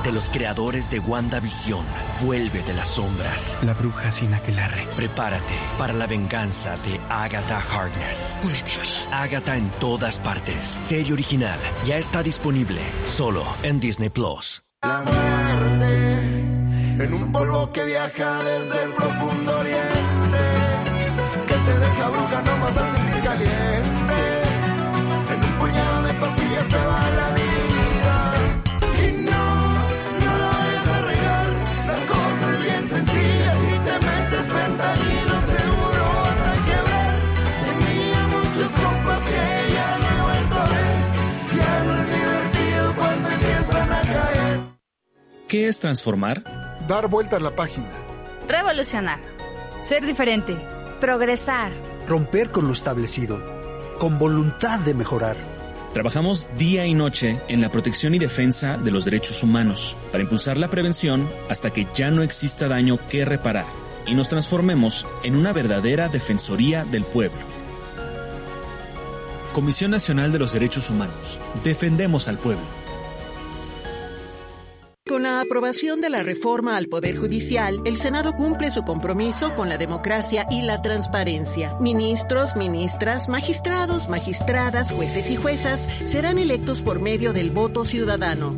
de los creadores de WandaVision vuelve de las sombras. La bruja sin aquelarre. Prepárate para la venganza de Agatha Harkness. Únete a mí. Agatha en todas partes. Serie original. Ya está disponible solo en Disney Plus. La muerte en un polvo que viaja desde el profundo oriente, que te deja bruja, no mataste ni caliente. En un puñado de pastillas se va la vida. Y no lo vayas a regar. La cosa es bien sencilla. Si te metes fentanilo seguro vas a quebrar. Tenía muchos compas que ya no he vuelto a ver. Ya no es divertido cuando empiezan a caer. ¿Qué es transformar? Dar vuelta a la página. Revolucionar. Ser diferente. Progresar. Romper con lo establecido. Con voluntad de mejorar. Trabajamos día y noche en la protección y defensa de los derechos humanos para impulsar la prevención hasta que ya no exista daño que reparar y nos transformemos en una verdadera defensoría del pueblo. Comisión Nacional de los Derechos Humanos. Defendemos al pueblo. Con la aprobación de la reforma al Poder Judicial, el Senado cumple su compromiso con la democracia y la transparencia. Ministros, ministras, magistrados, magistradas, jueces y juezas serán electos por medio del voto ciudadano.